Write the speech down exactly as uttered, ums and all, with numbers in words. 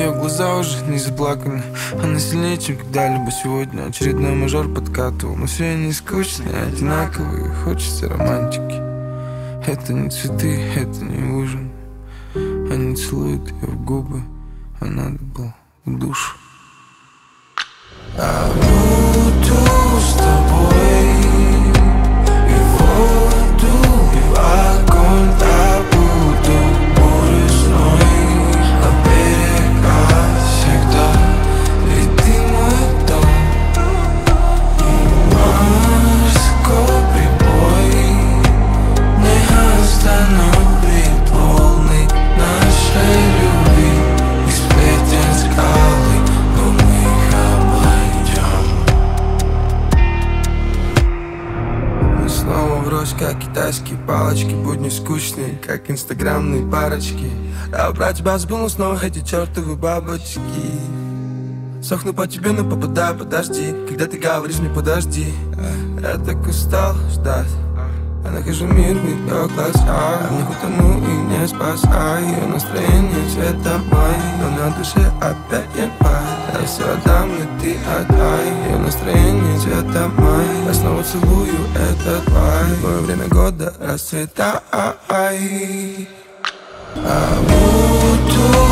ее глаза уже не заплаканы. Она сильнее, чем когда-либо сегодня. Очередной мажор подкатывал. Но все они скучные, одинаковые. Хочется романтики. Это не цветы, это не ужин. Они целуют ее в губы, а надо было в душу. А буду с тобой и в воду, и в огонь. А буду бурей, а берега всегда. Ведь ты мой дом и морской прибой не остановит волны нашей любви. И сплетен скалы, но мы их обойдем. Мы снова врозь, как китайские палочки. Будни скучные, как инстаграмные парочки. Я про тебя забыл, но снова эти чертовы бабочки. Сохну по тебе, но попадаю, подожди. Когда ты говоришь мне подожди, я так устал ждать. Я нахожу мир в ее глазах, в них утону и не спасаю. Ее настроение цвета мой, но на душе опять январь. Я все отдам, и ты отдай. Ее настроение цвета мой, я снова целую этот лай. Любое время года расцветай. А буду